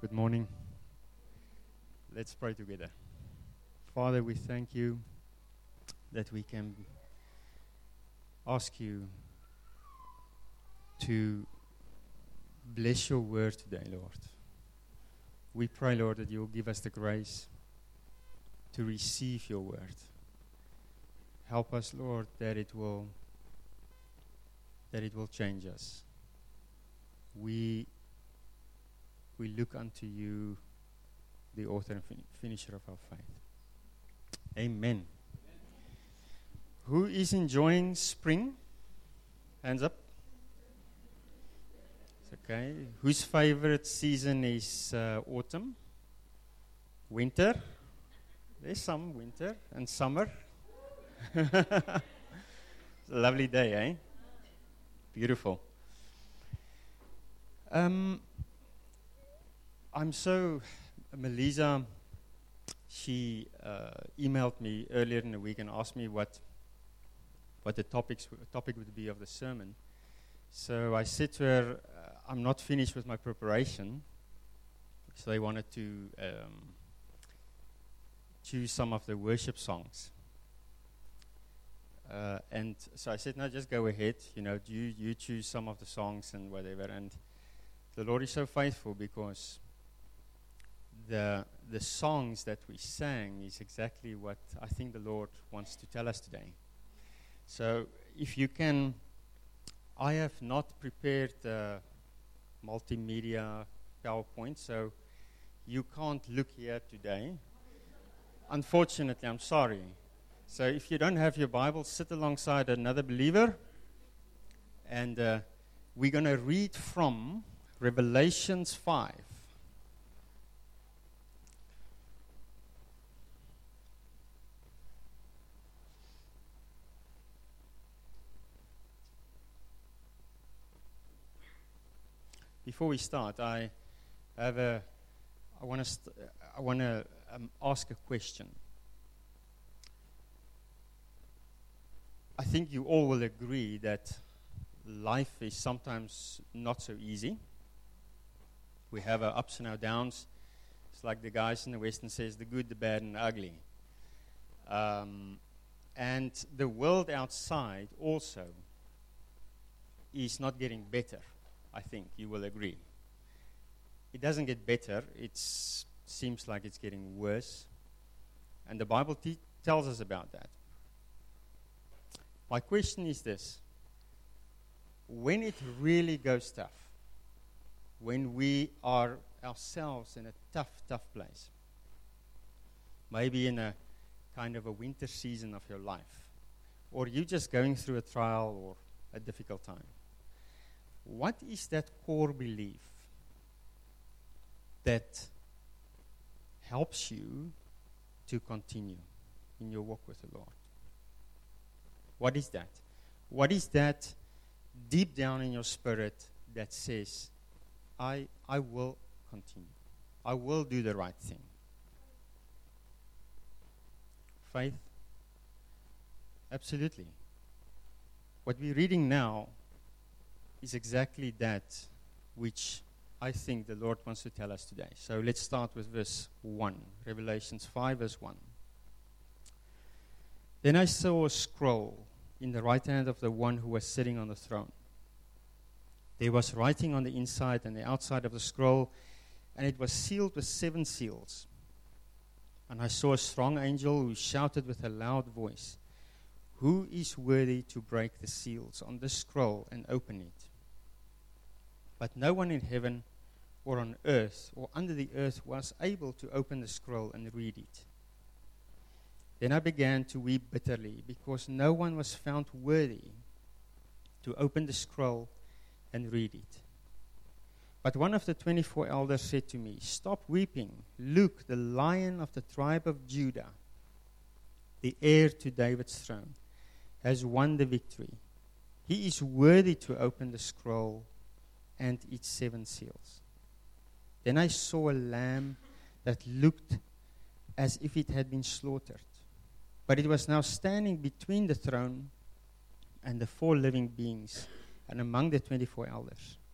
Good morning. Let's pray together. Father, we thank you that we can ask you to bless your word today, Lord. We pray, Lord, that you will give us the grace to receive your word. Help us, Lord, that it will change us. We look unto you, the author and finisher of our faith. Amen. Who is enjoying spring? Hands up. It's okay. Whose favorite season is autumn? Winter? There's some winter and summer. It's a lovely day, eh? Beautiful. Melissa, she emailed me earlier in the week and asked me what the topic would be of the sermon. So I said to her, I'm not finished with my preparation. So I wanted to choose some of the worship songs. And so I said, no, just go ahead. You choose some of the songs and whatever. And the Lord is so faithful because the songs that we sang is exactly what I think the Lord wants to tell us today. So if you can, I have not prepared the multimedia PowerPoint, so you can't look here today. Unfortunately, I'm sorry. So if you don't have your Bible, sit alongside another believer, and we're going to read from Revelations 5. Before we start, I want to ask a question. I think you all will agree that life is sometimes not so easy. We have our ups and our downs. It's like the guys in the Western says, the good, the bad, and the ugly. And the world outside also is not getting better. I think you will agree. It doesn't get better. It seems like it's getting worse. And the Bible tells us about that. My question is this. When it really goes tough, when we are ourselves in a tough place, maybe in a kind of a winter season of your life, or you just going through a trial or a difficult time, what is that core belief that helps you to continue in your walk with the Lord? What is that? What is that deep down in your spirit that says, I will continue. I will do the right thing. Faith? Absolutely. What we're reading now is exactly that which I think the Lord wants to tell us today. So let's start with verse 1, Revelations 5, verse 1. Then I saw a scroll in the right hand of the one who was sitting on the throne. There was writing on the inside and the outside of the scroll, and it was sealed with 7 seals. And I saw a strong angel who shouted with a loud voice, "Who is worthy to break the seals on this scroll and open it?" But no one in heaven or on earth or under the earth was able to open the scroll and read it. Then I began to weep bitterly because no one was found worthy to open the scroll and read it. But one of the 24 elders said to me, "Stop weeping. Look, the Lion of the tribe of Judah, the heir to David's throne, has won the victory. He is worthy to open the scroll and its 7 seals." Then I saw a lamb that looked as if it had been slaughtered. But it was now standing between the throne and the 4 living beings and among the 24 elders.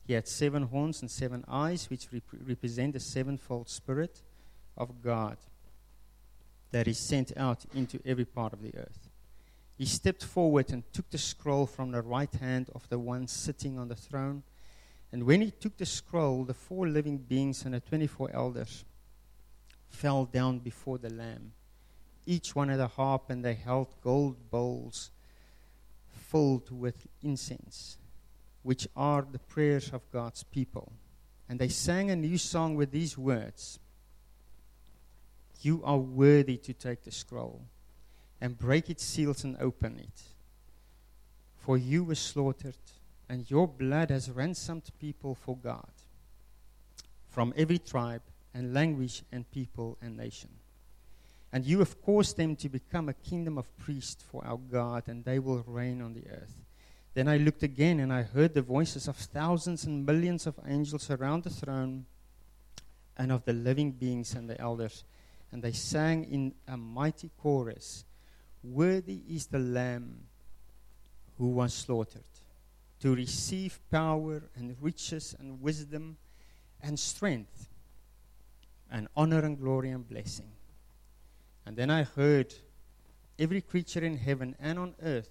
He had 7 horns and 7 eyes, which represent the sevenfold Spirit of God that is sent out into every part of the earth. He stepped forward and took the scroll from the right hand of the one sitting on the throne. And when he took the scroll, the 4 living beings and the 24 elders fell down before the Lamb. Each one had a harp, and they held gold bowls filled with incense, which are the prayers of God's people. And they sang a new song with these words: You are worthy to take the scroll and break its seals and open it. For you were slaughtered, and your blood has ransomed people for God from every tribe and language and people and nation. And you have caused them to become a kingdom of priests for our God, and they will reign on the earth. Then I looked again, and I heard the voices of thousands and millions of angels around the throne, and of the living beings and the elders. And they sang in a mighty chorus, Worthy is the Lamb who was slaughtered, to receive power and riches and wisdom and strength and honor and glory and blessing. And then I heard every creature in heaven and on earth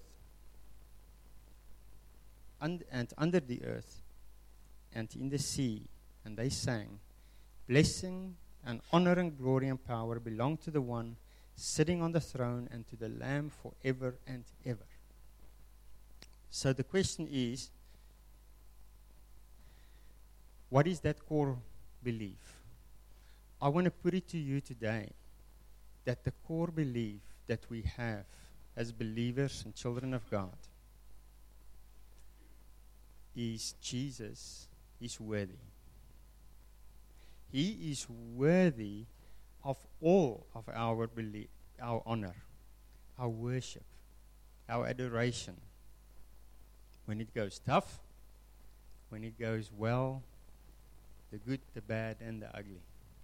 and under the earth and in the sea, and they sang, Blessing and honor and glory and power belong to the one sitting on the throne and to the Lamb forever and ever. So the question is, what is that core belief? I want to put it to you today that the core belief that we have as believers and children of God is Jesus is worthy. He is worthy of all of our belief, our honor, our worship, our adoration. When it goes tough, when it goes well, the good, the bad, and the ugly.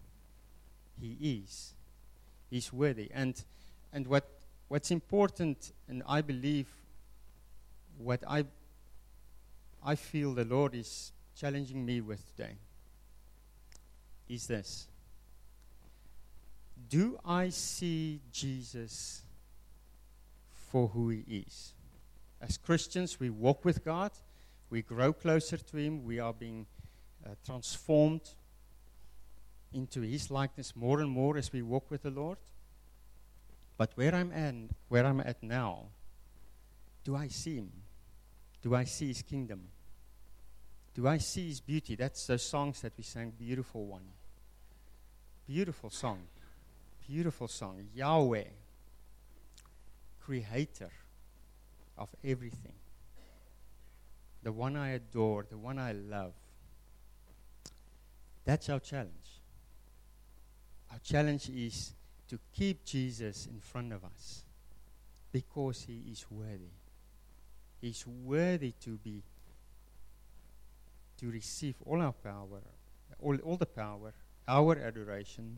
He's worthy. And what's important, and I believe what I feel the Lord is challenging me with today, is this. Do I see Jesus for who he is? As Christians, we walk with God, we grow closer to him, we are being transformed into his likeness more and more as we walk with the Lord. But where I'm at now, do I see him? Do I see his kingdom? Do I see his beauty? That's those songs that we sang, Beautiful One. Beautiful song. Beautiful song. Yahweh, creator of everything. The one I adore, the one I love. That's our challenge. Our challenge is to keep Jesus in front of us because he is worthy. He's worthy to receive all our power, all the power, our adoration,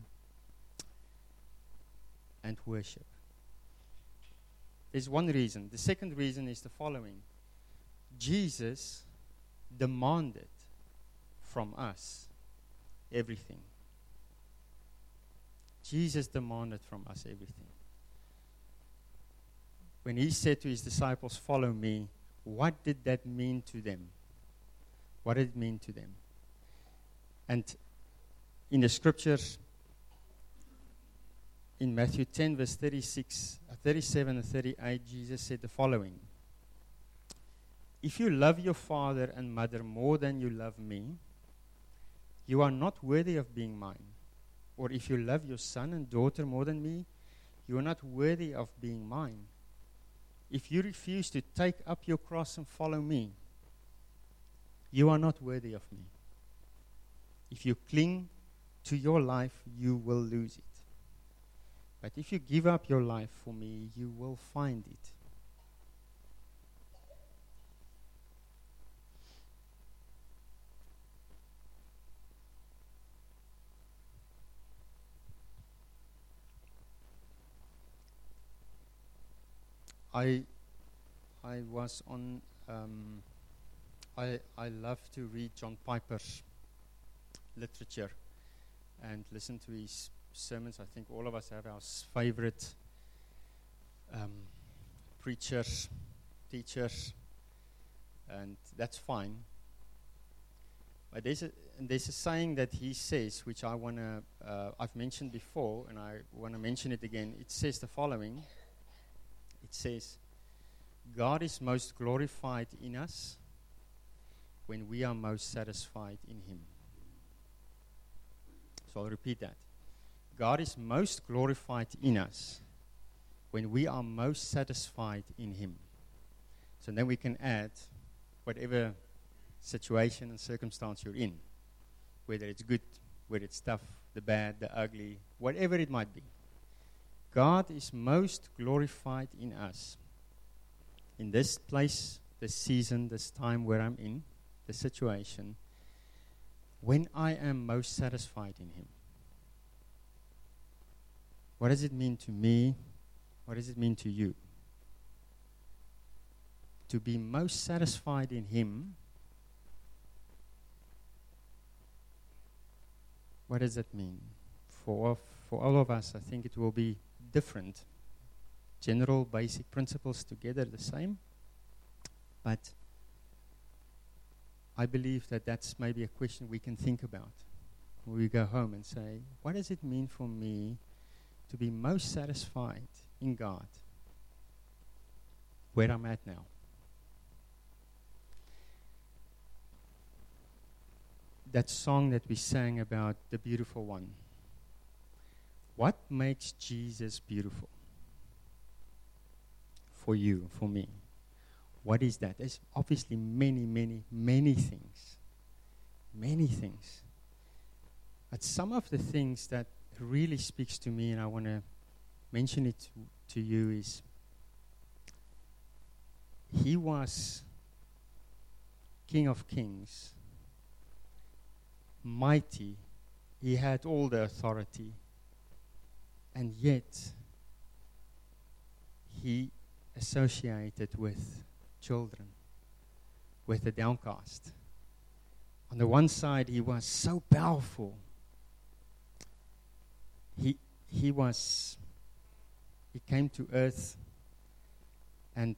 and worship. There's one reason. The second reason is the following. Jesus demanded from us everything. Jesus demanded from us everything. When he said to his disciples, follow me, what did that mean to them? What did it mean to them? And in the scriptures, in Matthew 10, verse 37 and 38, Jesus said the following. If you love your father and mother more than you love me, you are not worthy of being mine. Or if you love your son and daughter more than me, you are not worthy of being mine. If you refuse to take up your cross and follow me, you are not worthy of me. If you cling to your life, you will lose it. But if you give up your life for me, you will find it. I was on I love to read John Piper's literature and listen to his sermons. I think all of us have our favorite preachers, teachers, and that's fine. But there's a saying that he says, which I've mentioned before, and I want to mention it again. It says the following. It says, God is most glorified in us when we are most satisfied in Him. So I'll repeat that. God is most glorified in us when we are most satisfied in Him. So then we can add whatever situation and circumstance you're in, whether it's good, whether it's tough, the bad, the ugly, whatever it might be. God is most glorified in us in this place, this season, this time where I'm in, the situation, when I am most satisfied in Him. What does it mean to me? What does it mean to you? To be most satisfied in Him, what does that mean? For all of us, I think it will be different. General, basic principles together the same. But I believe that that's maybe a question we can think about when we go home and say, what does it mean for me to be most satisfied in God where I'm at now? That song that we sang about the beautiful one. What makes Jesus beautiful? For you, for me. What is that? There's obviously many, many, many things. Many things. But some of the things that really speaks to me, and I want to mention it to you, is He was King of Kings, mighty. He had all the authority. And yet, He associated with children, with the downcast. On the one side, He was so powerful. He came to earth and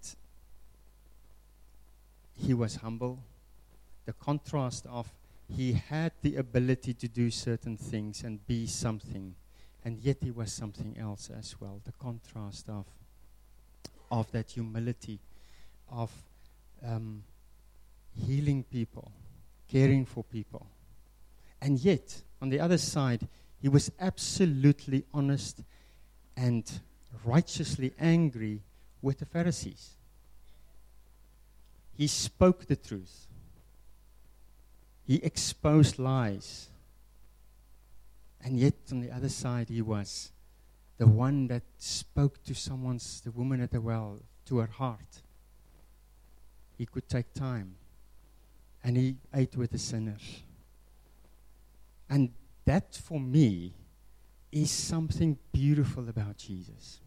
He was humble. The contrast of He had the ability to do certain things and be something, and yet He was something else as well. The contrast of that humility, of healing people, caring for people. And yet, on the other side, He was absolutely honest and righteously angry with the Pharisees. He spoke the truth. He exposed lies. And yet, on the other side, He was the one that spoke to the woman at the well, to her heart. He could take time. And He ate with the sinners. And that, for me, is something beautiful about Jesus.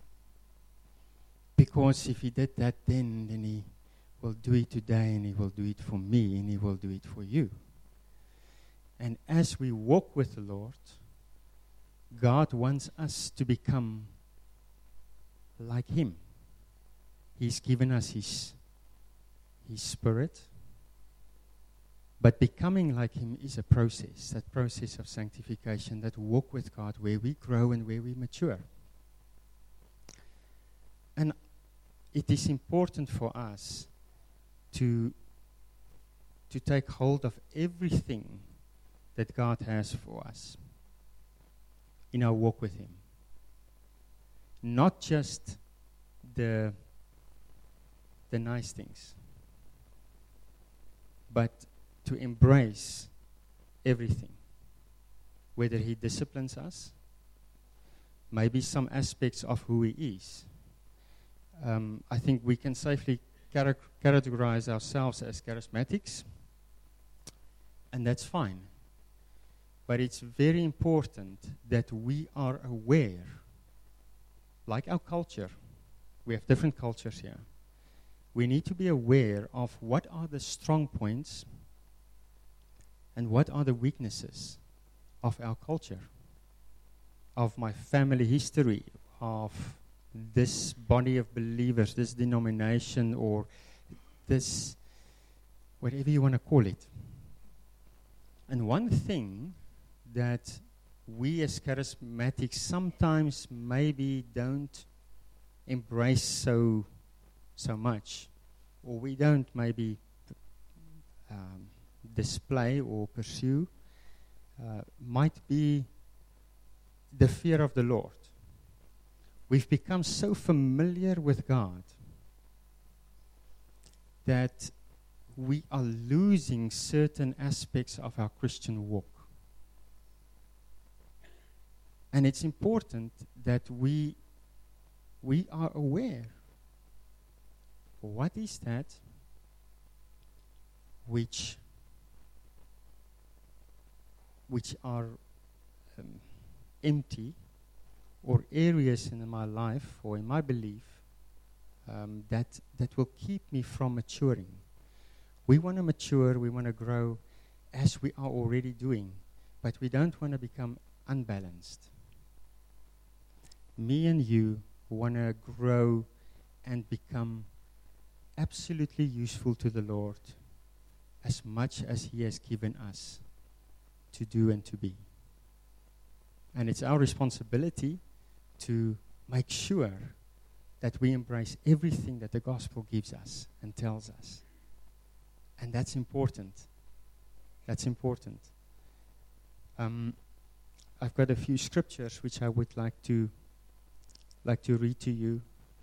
Because if He did that then He will do it today, and He will do it for me, and He will do it for you. And as we walk with the Lord, God wants us to become like Him. He's given us His Spirit. But becoming like Him is a process, that process of sanctification, that walk with God where we grow and where we mature. And it is important for us to take hold of everything that God has for us in our walk with Him. Not just the nice things, but to embrace everything. Whether He disciplines us, maybe some aspects of who He is. I think we can safely categorize ourselves as charismatics, and that's fine. But it's very important that we are aware, like our culture. We have different cultures here. we need to be aware of what are the strong points and what are the weaknesses of our culture, of my family history, of this body of believers, this denomination, or this, whatever you want to call it. And one thing that we as charismatics sometimes maybe don't embrace so much, or we don't maybe display or pursue, might be the fear of the Lord. We've become so familiar with God that we are losing certain aspects of our Christian walk. And it's important that we are aware. What is that which are empty, or areas in my life or in my belief that will keep me from maturing. We want to mature, we want to grow as we are already doing, but we don't want to become unbalanced. Me and you want to grow and become absolutely useful to the Lord as much as He has given us to do and to be. And it's our responsibility to make sure that we embrace everything that the gospel gives us and tells us. And that's important. That's important. I've got a few scriptures which I would like to read to you.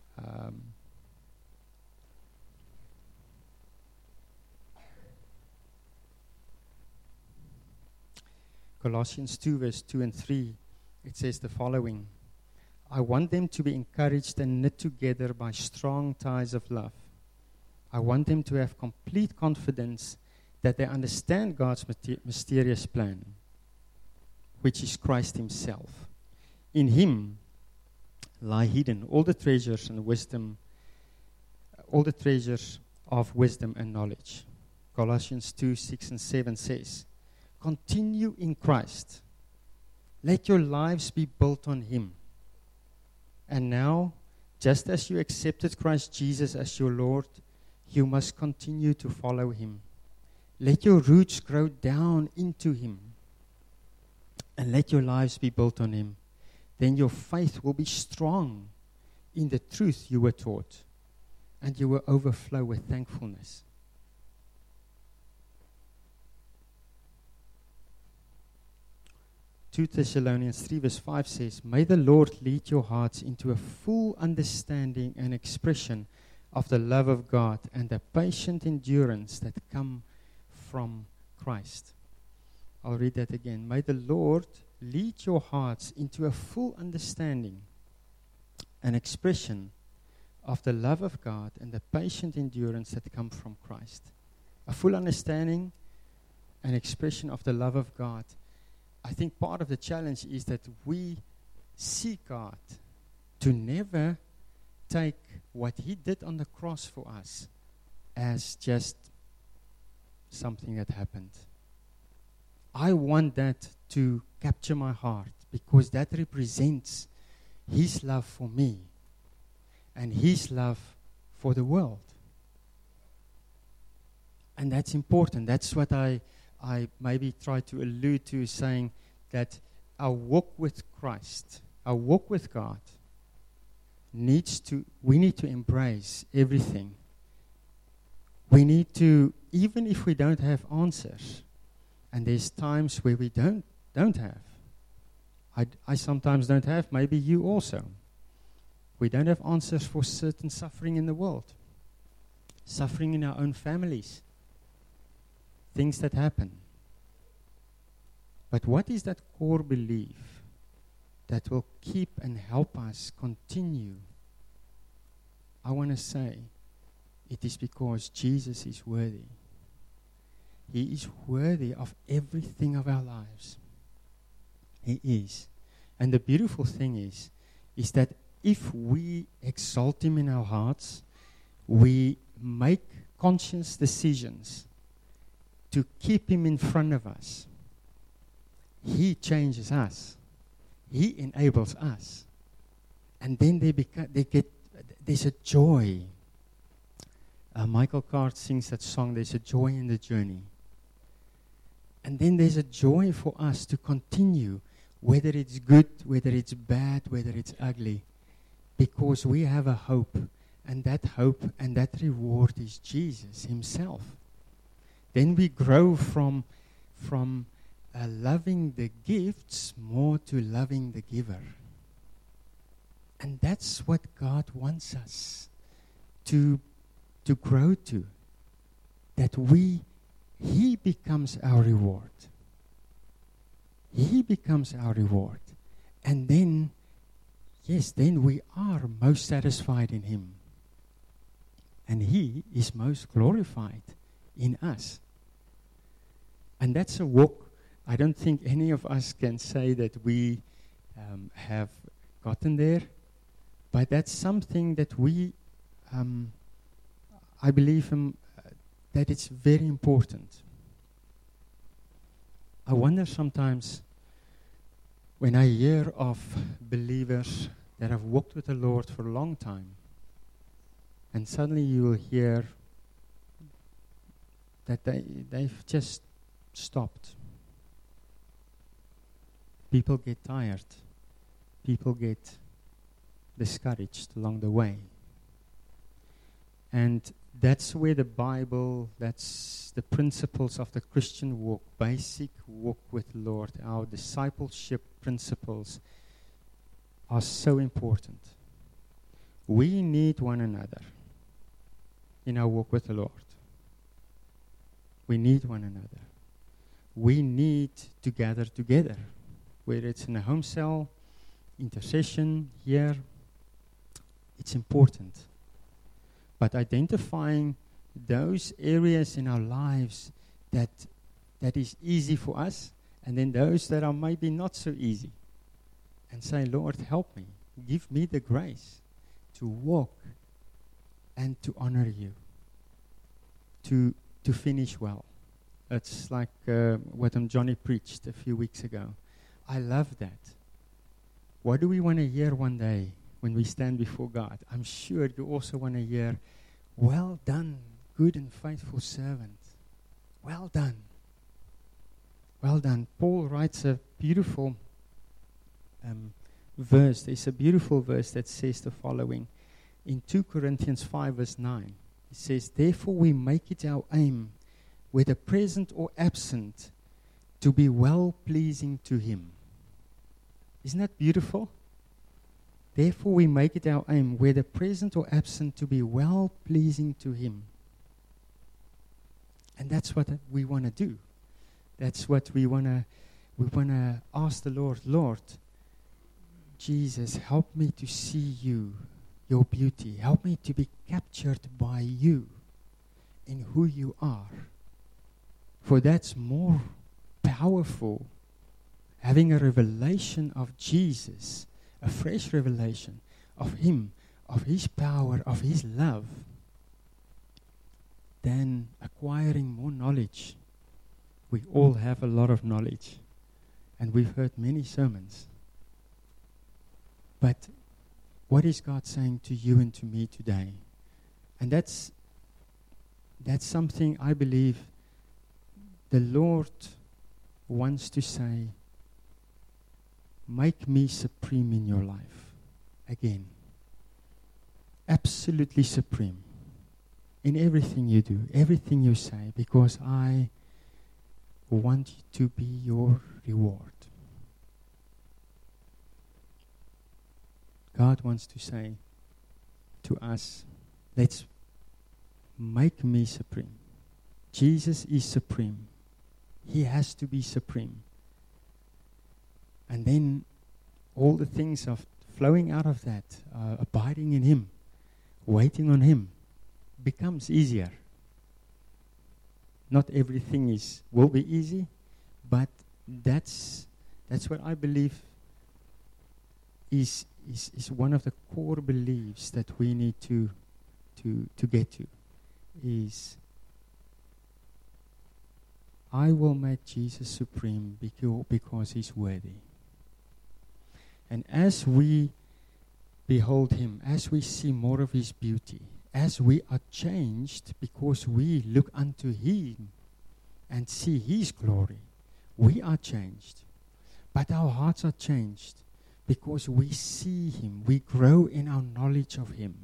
Colossians 2 verse 2 and 3, it says the following: I want them to be encouraged and knit together by strong ties of love. I want them to have complete confidence that they understand God's mysterious plan, which is Christ Himself. In Him lie hidden all the treasures and wisdom, all the treasures of wisdom and knowledge. Colossians 2, 6 and 7 says, continue in Christ. Let your lives be built on Him. And now, just as you accepted Christ Jesus as your Lord, you must continue to follow Him. Let your roots grow down into Him. And let your lives be built on Him. Then your faith will be strong in the truth you were taught, and you will overflow with thankfulness. Two Thessalonians 3 verse 5 says, may the Lord lead your hearts into a full understanding and expression of the love of God and the patient endurance that come from Christ. I'll read that again. May the Lord lead your hearts into a full understanding and expression of the love of God and the patient endurance that come from Christ. A full understanding and expression of the love of God. I think part of the challenge is that we seek God to never take what He did on the cross for us as just something that happened. I want that to capture my heart because that represents His love for me and His love for the world. And that's important. That's what I maybe try to allude to, saying that our walk with Christ, our walk with God, we need to embrace everything. We need to, even if we don't have answers, and there's times where we don't have. I sometimes don't have, maybe you also. We don't have answers for certain suffering in the world, suffering in our own families, things that happen. But what is that core belief that will keep and help us continue? I want to say it is because Jesus is worthy. He is worthy of everything of our lives. He is. And the beautiful thing is that if we exalt Him in our hearts, we make conscious decisions to keep Him in front of us, He changes us. He enables us. And then there's a joy. Michael Card sings that song, there's a joy in the journey. And then there's a joy for us to continue, whether it's good, whether it's bad, whether it's ugly, because we have a hope, and that hope and that reward is Jesus Himself. Then we grow from loving the gifts more to loving the giver. And that's what God wants us to grow to. That He becomes our reward. He becomes our reward. And then, then we are most satisfied in Him. And He is most glorified in us. And that's a walk. I don't think any of us can say that we have gotten there. But that's something that we, I believe that it's very important. I wonder sometimes when I hear of believers that have walked with the Lord for a long time, and suddenly you will hear that they've just stopped. People get tired. People get discouraged along the way. And that's where the Bible, that's the principles of the Christian walk, basic walk with the Lord, our discipleship principles are so important. We need one another in our walk with the Lord. We need one another. We need to gather together, whether it's in a home cell, intercession, here. It's important. But identifying those areas in our lives that is easy for us, and then those that are maybe not so easy. And say, Lord, help me. Give me the grace to walk and to honor you. To finish well. It's like what Johnny preached a few weeks ago. I love that. What do we want to hear one day when we stand before God? I'm sure you also want to hear, well done, good and faithful servant. Well done. Well done. Paul writes a beautiful verse. There's a beautiful verse that says the following. In 2 Corinthians 5 verse 9. It says, therefore we make it our aim, whether present or absent, to be well-pleasing to Him. Isn't that beautiful? Therefore we make it our aim, whether present or absent, to be well-pleasing to Him. And that's what we want to do. That's what we want to ask the Lord, Lord, Jesus, help me to see you, your beauty. Help me to be captured by you in who you are. For that's more powerful, having a revelation of Jesus, a fresh revelation of Him, of His power, of His love, than acquiring more knowledge. We all have a lot of knowledge, and we've heard many sermons. But what is God saying to you and to me today? And that's something I believe the Lord wants to say, make me supreme in your life again. Absolutely supreme in everything you do, everything you say, because I want to be your reward. God wants to say to us, let's make me supreme. Jesus is supreme. He has to be supreme. And then all the things of flowing out of that, abiding in Him, waiting on Him, becomes easier. Not everything will be easy, but that's what I believe is one of the core beliefs that we need to get to. is, I will make Jesus supreme because he's worthy. And as we behold him, as we see more of his beauty, as we are changed because we look unto him and see his glory, we are changed. But our hearts are changed because we see him. We grow in our knowledge of him.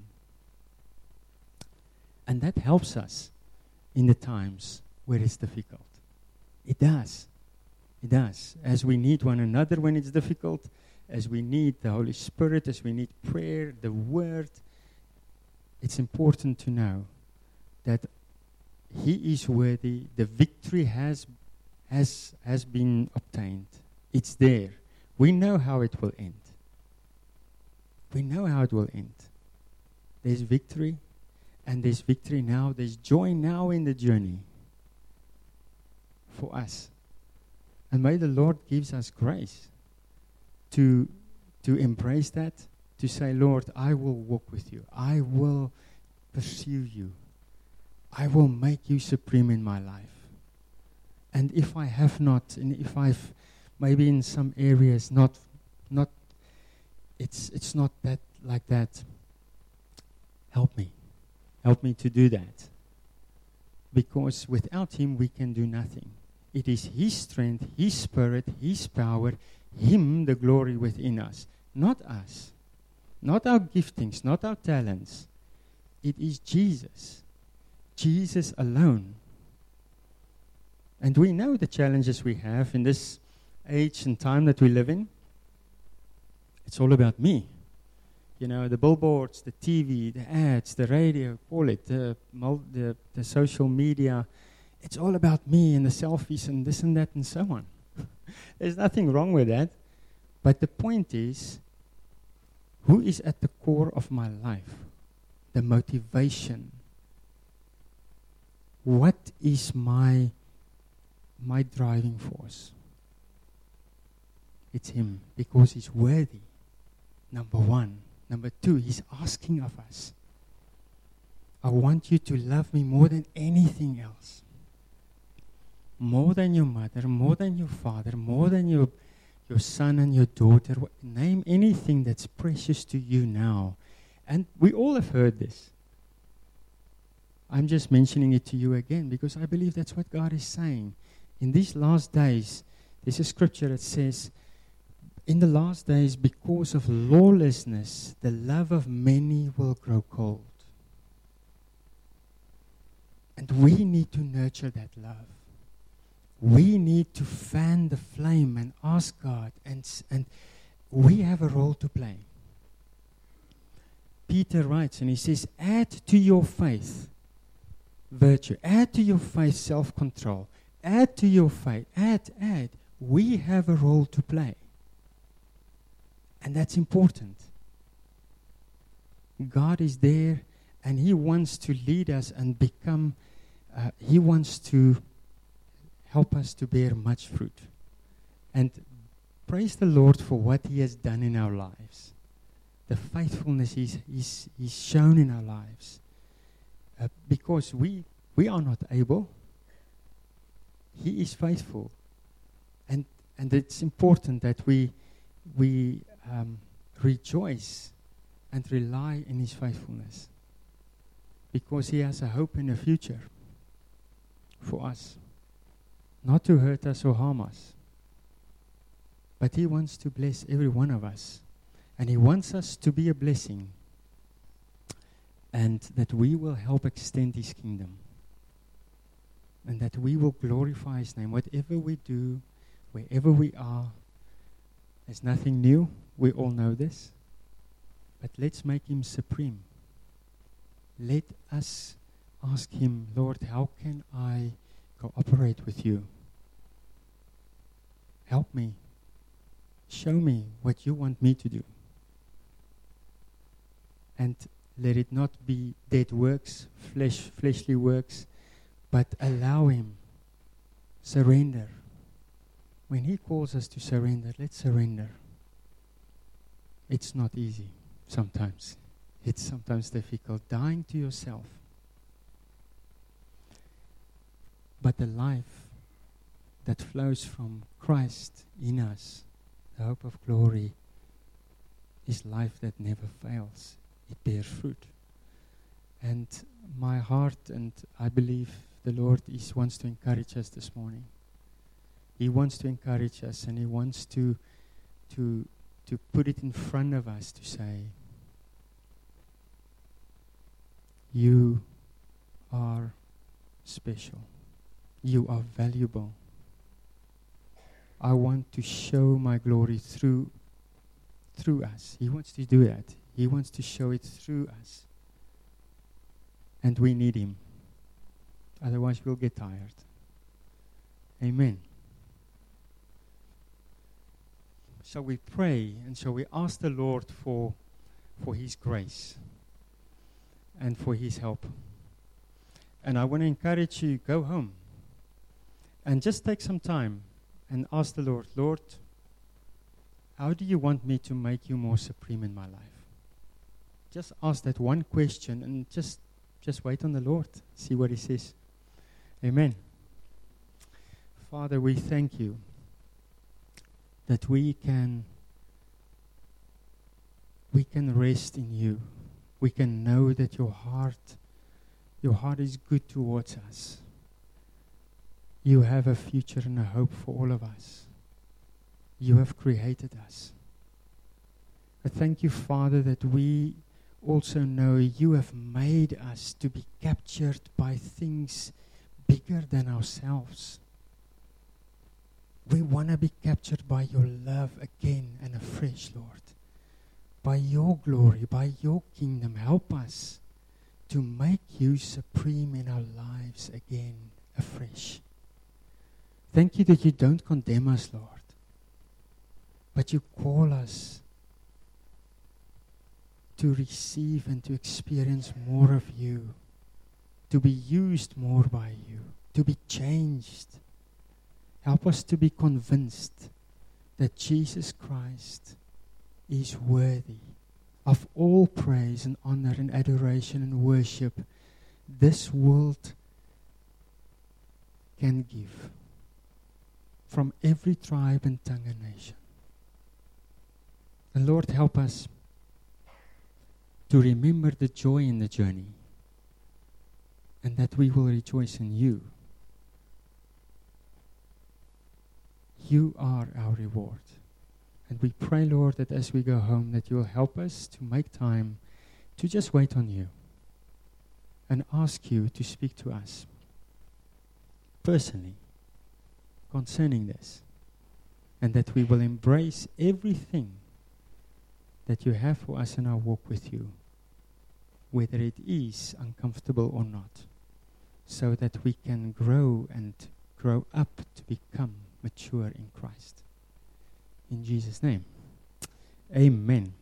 And that helps us in the times where it's difficult. It does. It does. As we need one another when it's difficult, as we need the Holy Spirit, as we need prayer, the Word, it's important to know that he is worthy. The victory has been obtained. It's there. We know how it will end. We know how it will end. There's victory, and there's victory now. There's joy now in the journey for us. And may the Lord gives us grace to embrace that, to say, Lord, I will walk with you. I will pursue you. I will make you supreme in my life. And if I have not, and if I've maybe in some areas not it's not that like that, help me. Help me to do that. Because without him we can do nothing. It is his strength, his spirit, his power, him the glory within us. Not us. Not our giftings, not our talents. It is Jesus. Jesus alone. And we know the challenges we have in this age and time that we live in. It's all about me. You know, the billboards, the TV, the ads, the radio, call it, the social media. It's all about me and the selfies and this and that and so on. There's nothing wrong with that. But the point is, who is at the core of my life? The motivation. What is my driving force? It's him, because he's worthy. Number one. Number two, he's asking of us, I want you to love me more than anything else. More than your mother, more than your father, more than your son and your daughter. Name anything that's precious to you now. And we all have heard this. I'm just mentioning it to you again because I believe that's what God is saying. In these last days, there's a scripture that says, in the last days, because of lawlessness, the love of many will grow cold. And we need to nurture that love. We need to fan the flame and ask God, and we have a role to play. Peter writes, and he says, add to your faith virtue. Add to your faith self-control. Add to your faith. Add. We have a role to play. And that's important. God is there, and he wants to lead us and become, he wants to help us to bear much fruit. And praise the Lord for what he has done in our lives. The faithfulness he's shown in our lives. Because we are not able. He is faithful. And it's important that we rejoice and rely in his faithfulness. Because he has a hope in the future for us. Not to hurt us or harm us. But he wants to bless every one of us. And he wants us to be a blessing. And that we will help extend his kingdom. And that we will glorify his name. Whatever we do, wherever we are, there's nothing new. We all know this. But let's make him supreme. Let us ask him, Lord, how can I cooperate with you? Help me. Show me what you want me to do. And let it not be dead works, fleshly works, but allow him. Surrender. When he calls us to surrender, let's surrender. It's not easy sometimes. It's sometimes difficult. Dying to yourself. But the life that flows from Christ in us, the hope of glory, is life that never fails. It bears fruit. And my heart, and I believe the Lord wants to encourage us this morning. He wants to encourage us, and He wants to put it in front of us to say, you are special. You are valuable. I want to show my glory through us. He wants to do that. He wants to show it through us. And we need Him. Otherwise we'll get tired. Amen. Shall we pray and shall we ask the Lord for His grace and for His help? And I want to encourage you, go home and just take some time and ask the Lord, Lord, how do you want me to make you more supreme in my life? Just ask that one question and just wait on the Lord. See what He says. Amen. Father, we thank You that we can rest in You. We can know that Your heart is good towards us. You have a future and a hope for all of us. You have created us. I thank You, Father, that we also know You have made us to be captured by things bigger than ourselves. We want to be captured by Your love again and afresh, Lord. By Your glory, by Your kingdom. Help us to make You supreme in our lives again, afresh. Thank You that You don't condemn us, Lord, but You call us to receive and to experience more of You, to be used more by You, to be changed. Help us to be convinced that Jesus Christ is worthy of all praise and honor and adoration and worship this world can give, from every tribe and tongue and nation. And Lord, help us to remember the joy in the journey, and that we will rejoice in You. You are our reward. And we pray, Lord, that as we go home, that You will help us to make time to just wait on You and ask You to speak to us personally concerning this, and that we will embrace everything that You have for us in our walk with You, whether it is uncomfortable or not, so that we can grow and grow up to become mature in Christ. In Jesus' name, amen.